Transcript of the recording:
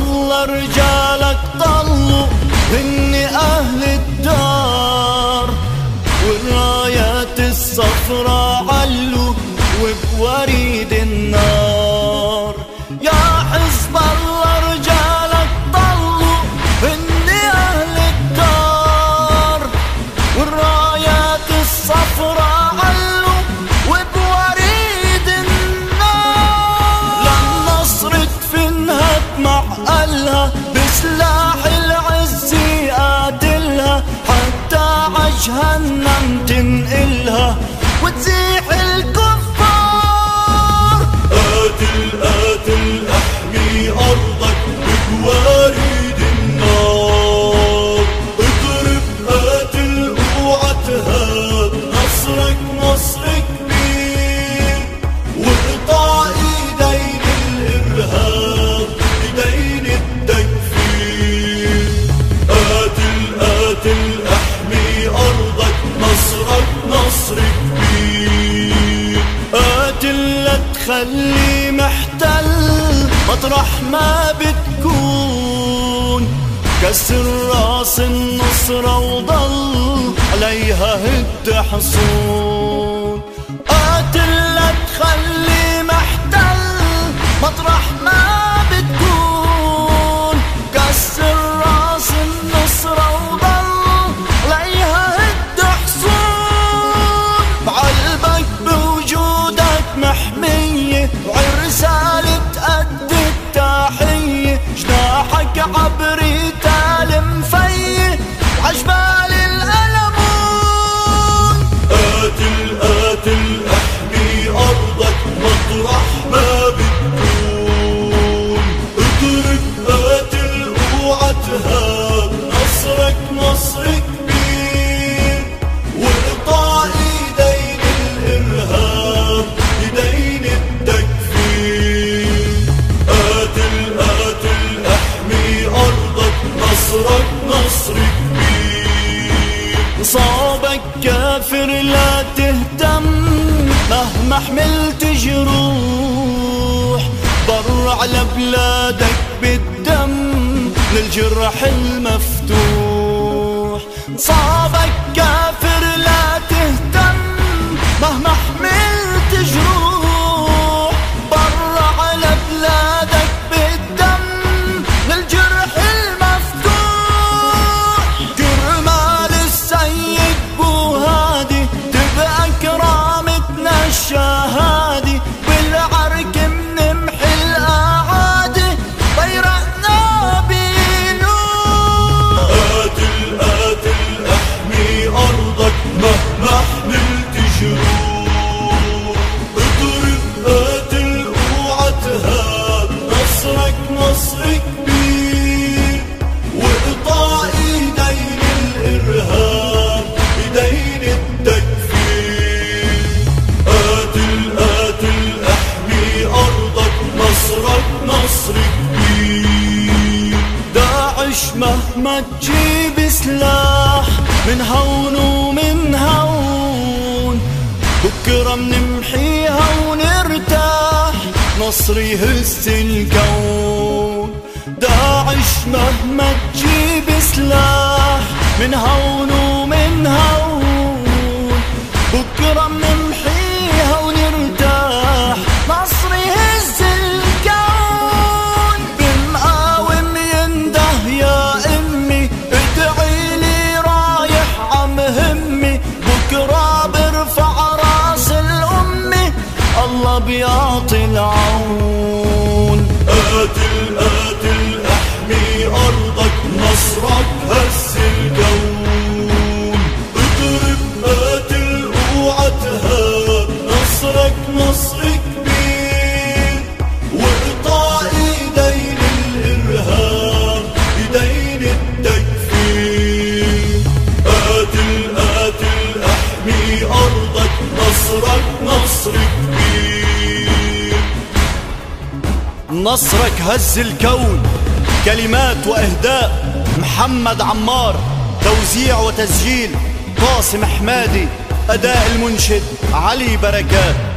والله رجالك طلوا هني أهل الدار، والرايات الصفرا علوا وبوريد النار. يا حزب الله رجالك طلوا هني أهل الدار، والرايات الصفرا علوا وبوريد النار. للنصر تفنها مع أهلها بسلاح العز يقاتلها، حتى عجهنم تنقلها وتزيح الكفار. قاتل قاتل احمي ارضك بجواريد النار، اضرب قاتل اوعى تهاب، نصرك نصر كبير، واقطع ايدين الارهاب ايدين التكفير. قاتل قاتل احمي ارضك، نصرك نصر كبير. قاتل لا تخلي محتل مطرح ما بتكون، كسر راس النصرة وضل عليها هد حصون. قاتل لا تخلي محتل مطرح ما بتكون، كسر راس النصرة وضل عليها هد حصون. بعلبك بوجودك محمية، وعرسالة تأدي التحية، جناحك عبري تال مفيه وعجبال الألمون. قاتل قاتل احمي ارضك مطرح ما بتكون، اضرب قاتل اوعى تهاب، نصرك نصر كبير، واقطع ايدين الارهاب ايدين التكفير. قاتل قاتل احمي ارضك، نصرك نصر كبير. صابك كافر لا تهتم مهما حملت جروح، بر على بلادك بالدم للجرح المفتوح. صابك كافر لا تهتم مهما حملت جروح، بر على بلادك بالدم للجرح المفتوح. كرمال السيد بوهادي تبقى كرامتنا الشهادي، بالعرك منمحي الأعادي بيرقنا بينور. قاتل قاتل احمي ارضك مهما حملت جروح، اضرب قاتل اوعى تهاب، نصرك نصر كبير، واقطع ايدين الارهاب ايدين التكفير. قاتل قاتل احمي ارضك، نصرك نصر كبير. داعش مهما تجيب سلاح من هون ومن هون، بكرة منمحيها ونرتاح، نصر يهز الكون. داعش مهما تجيب سلاح من هون ومن هون، بكرة منمحيها ونرتاح، نصر يهز الكون. بمقاوم ينده يا امي، ادعي لي رايح عم همي، بكرة برفع راس الامي، الله بيعطي العون. قاتل قاتل احمي ارضك، نصرك هز الكون، اضرب قاتل اوعى تهاب، نصرك نصر كبير، واقطع ايدين الارهاب ايدين التكفير. قاتل قاتل احمي ارضك، نصرك نصر كبير. نصرك هز الكون. كلمات وإهداء محمد عمار، توزيع وتسجيل قاسم حمادي، أداء المنشد علي بركات.